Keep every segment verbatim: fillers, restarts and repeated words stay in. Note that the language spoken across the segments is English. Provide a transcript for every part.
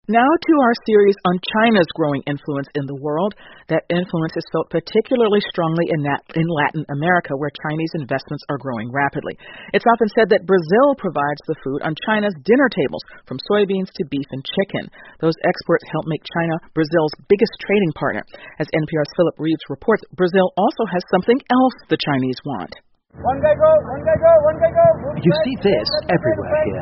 Now to our series on China's growing influence in the world. That influence is felt particularly strongly in, that, in Latin America, where Chinese investments are growing rapidly. It's often said that Brazil provides the food on China's dinner tables, from soybeans to beef and chicken. Those exports help make China Brazil's biggest trading partner. As N P R's Philip Reeves reports, Brazil also has something else the Chinese want. One guy go, one guy go, one guy go. You see this everywhere here.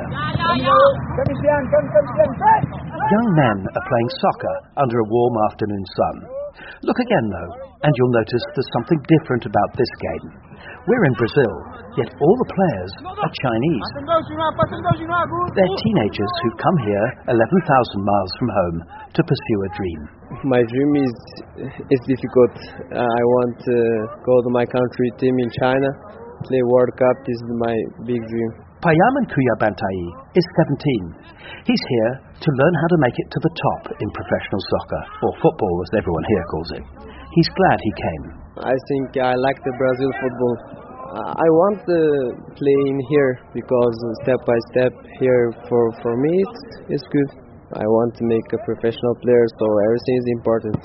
Young men are playing soccer under a warm afternoon sun. Look again though, and you'll notice there's something different about this game. We're in Brazil, yet all the players are Chinese. They're teenagers who've come here eleven thousand miles from home to pursue a dream. My dream is is difficult. Uh, I want to go to my country team in China, play World Cup. This is my big dream. Payaman Kuyabantai is seventeen. He's here to learn how to make it to the top in professional soccer, or football as everyone here calls it. He's glad he came. I think I like the Brazil football. I want to play in here because step by step here for, for me it's, it's good. I want to make a professional player, so everything is important.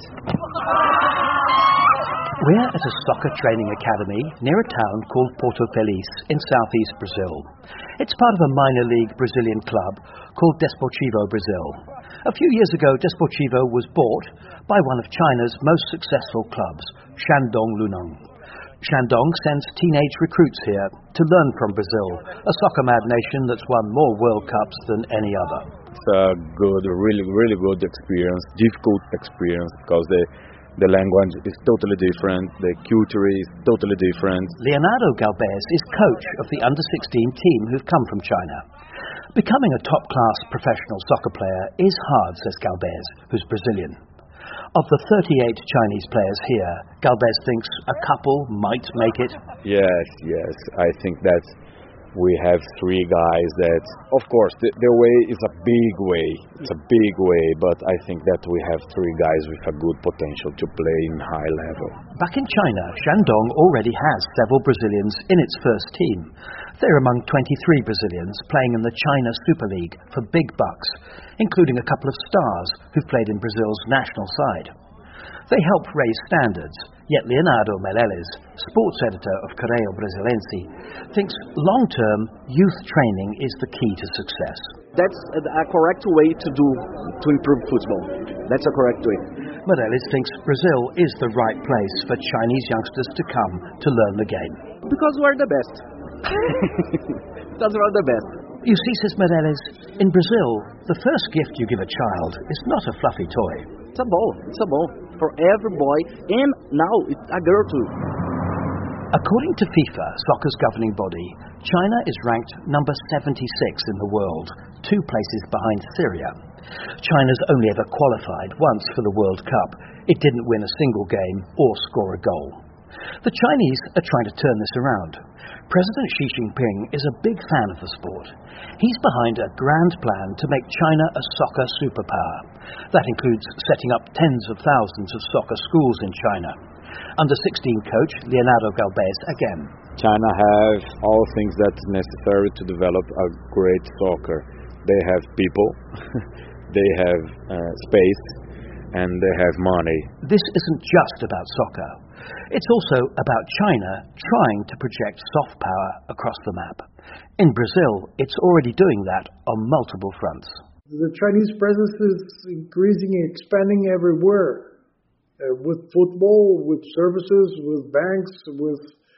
We're at a soccer training academy near a town called Porto Feliz in southeast Brazil. It's part of a minor league Brazilian club called Desportivo Brazil. A few years ago, Desportivo was bought by one of China's most successful clubs, Shandong Luneng. Shandong sends teenage recruits here to learn from Brazil, a soccer-mad nation that's won more World Cups than any other. It's a good, really, really good experience, difficult experience, because the The language is totally different, the culture is totally different. Leonardo Galvez is coach of the under sixteen team who've come from China. Becoming a top-class professional soccer player is hard, says Galvez, who's Brazilian. Of the thirty-eight Chinese players here, Galvez thinks a couple might make it. Yes, yes, I think that we have three guys that, of course, the, their way is a big way. It's a big way, but I think that we have three guys with a good potential to play in high level. Back in China, Shandong already has several Brazilians in its first team. They're among twenty-three Brazilians playing in the China Super League for big bucks, including a couple of stars who've played in Brazil's national side. They help raise standards, yet Leonardo Meleles, sports editor of Correio Brasilense, thinks long-term youth training is the key to success. That's a correct way to do to improve football. That's a correct way. Meleles thinks Brazil is the right place for Chinese youngsters to come to learn the game. Because we're the best. Because we're the best. You see, says Meleles, in Brazil, the first gift you give a child is not a fluffy toy. It's a ball. It's a ball. For every boy, and now it's a girl too. According to FIFA, soccer's governing body, China is ranked number seventy-six in the world, two places behind Syria. China's only ever qualified once for the World Cup. It didn't win a single game or score a goal. The Chinese are trying to turn this around. President Xi Jinping is a big fan of the sport. He's behind a grand plan to make China a soccer superpower. That includes setting up tens of thousands of soccer schools in China. under sixteen coach Leonardo Galvez again. China has all things that's necessary to develop a great soccer. They have people, they have uh, space, and they have money. This isn't just about soccer. It's also about China trying to project soft power across the map. In Brazil, it's already doing that on multiple fronts. The Chinese presence is increasing and expanding everywhere, uh, with football, with services, with banks, with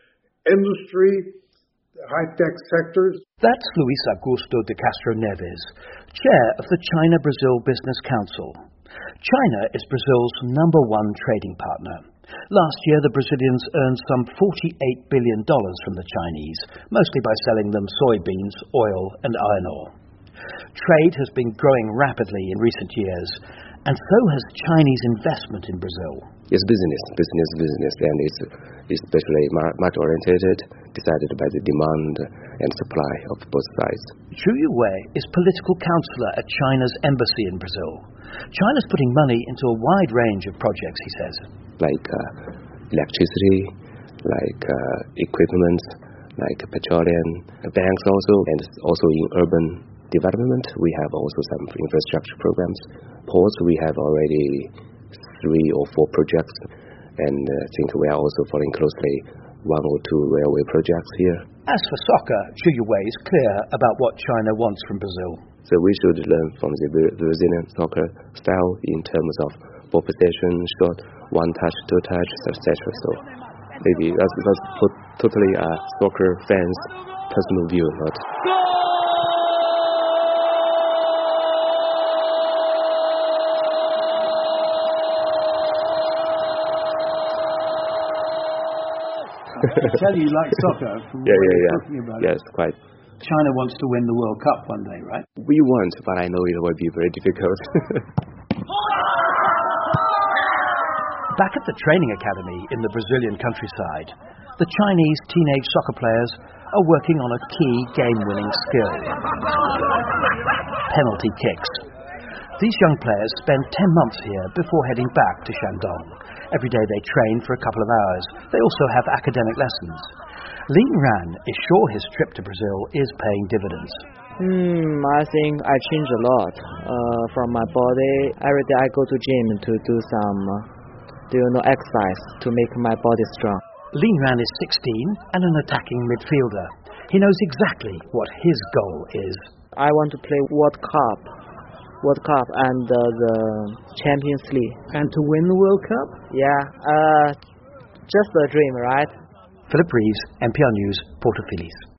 industry, high-tech sectors. That's Luis Augusto de Castro Neves, chair of the China-Brazil Business Council. China is Brazil's number one trading partner. Last year, the Brazilians earned some forty-eight billion dollars from the Chinese, mostly by selling them soybeans, oil, and iron ore. Trade has been growing rapidly in recent years, and so has Chinese investment in Brazil. It's business, business, business, and it's especially market-oriented, decided by the demand and supply of both sides. Zhu Yuwei is political counselor at China's embassy in Brazil. China's putting money into a wide range of projects, he says. Like uh, electricity, like uh, equipment, like petroleum, banks also, and also in urban development, we have also some infrastructure programs. Ports, we have already three or four projects, and uh, I think we are also following closely one or two railway projects here. As for soccer, Zhu Yuwei is clear about what China wants from Brazil. So we should learn from the Brazilian soccer style in terms of ball possession, shot, one touch, two touch, et cetera. So maybe that's, that's totally a soccer fan's personal view, not. I tell you, you like soccer. From yeah, what yeah, you're yeah. Talking about yes, it. quite. China wants to win the World Cup one day, right? We want, but I know it will be very difficult. Back at the training academy in the Brazilian countryside, the Chinese teenage soccer players are working on a key game-winning skill: penalty kicks. These young players spend ten months here before heading back to Shandong. Every day they train for a couple of hours. They also have academic lessons. Lin Ran is sure his trip to Brazil is paying dividends. Hmm, I think I changed a lot uh, from my body. Every day I go to gym to do some, uh, do you know, exercise to make my body strong. Lin Ran is sixteen and an attacking midfielder. He knows exactly what his goal is. I want to play World Cup, World Cup and uh, the Champions League. And to win the World Cup? Yeah, uh, just a dream, right? Philip Reeves, N P R News, Port of Phillies.